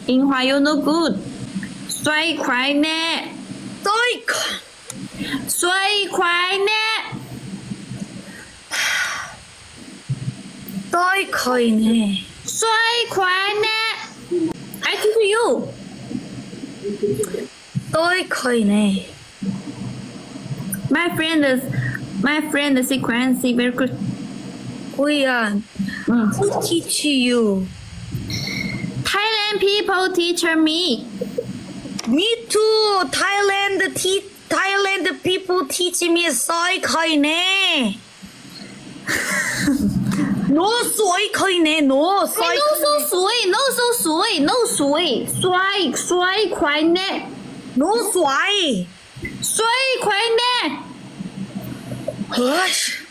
英华 you no good， 衰快呢，衰快呢， 衰快呢， 衰快呢。I teach you， 衰快呢。 My friend sequence very good。 会啊，Who teach you? Thailand people teach me. Me too. Thailand people teach me 衰快呢。No 衰快呢 ，No 衰。 No so 水 ，No so 水 ，No 水，衰快呢， No 衰。 衰快呢。 Hush.